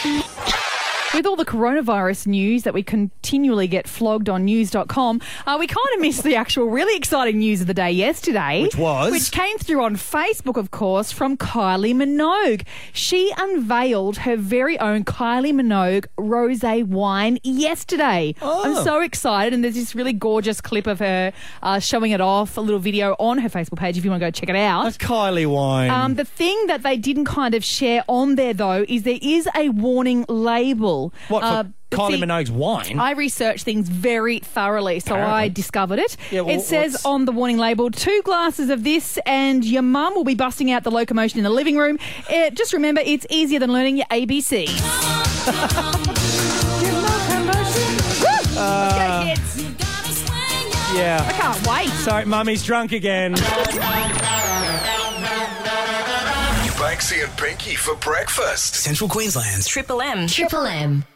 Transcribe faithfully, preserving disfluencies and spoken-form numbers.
With all the coronavirus news that we continually get flogged on news dot com, uh, we kind of missed the actual really exciting news of the day yesterday. Which was? Which came through on Facebook, of course, from Kylie Minogue. She unveiled her very own Kylie Minogue rosé wine yesterday. Oh. I'm so excited, and there's this really gorgeous clip of her uh, showing it off, a little video on her Facebook page if you want to go check it out. A Kylie wine. Um, the thing that they didn't kind of share on there, though, is there is a warning label. What, for Uh, Kylie see, Minogue's wine? I researched things very thoroughly, so Apparently. I discovered it. Yeah, well, it says what's- on the warning label, two glasses of this and your mum will be busting out the locomotion in the living room. Uh, just remember, it's easier than learning your A B Cs. Your locomotion. Woo! Let's go, kids. yeah. I can't wait. Sorry, Mummy's drunk again. Banksy and Pinky for breakfast. Central Queensland's Triple M. Triple M.